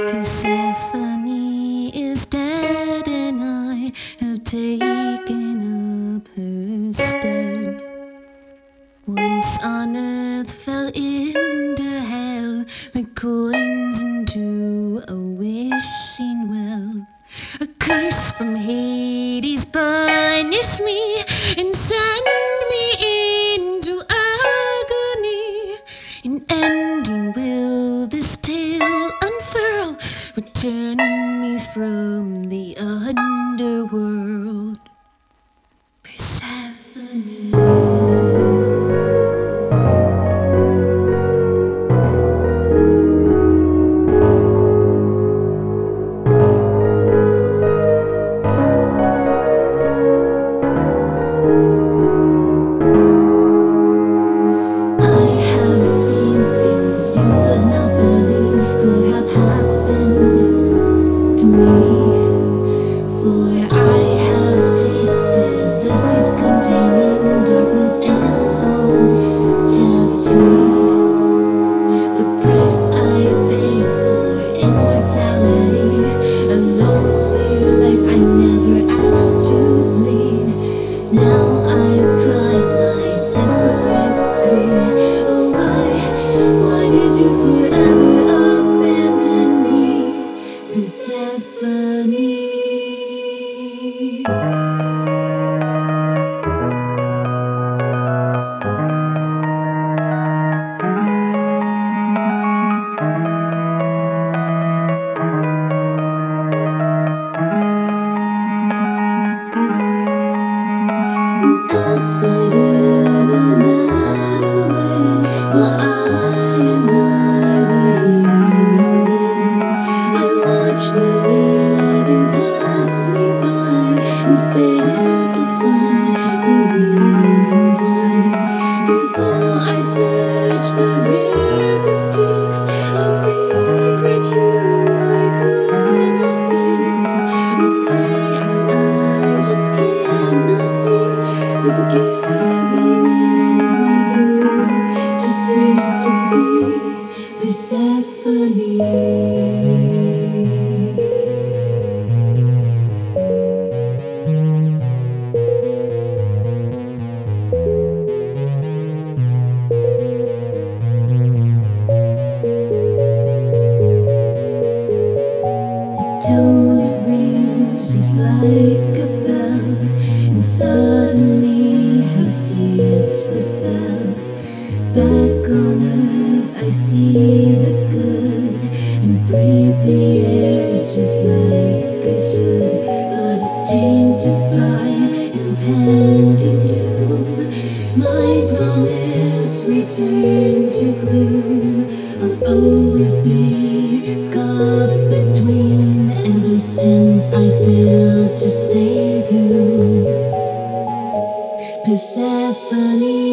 Persephone is dead, and I have taken up her stead. Once on earth fell into hell, like coins into a wishing well. A curse from Hades punish me and send me into agony. In ending will this tale unfurl, return me from the underworld. Persephone. Just like a bell, and suddenly I seize the spell. Back on earth I see the good and breathe the air just like I should. But it's tainted by impending doom. My promise returned to gloom. I'll always be caught between, ever since I failed to save you, Persephone.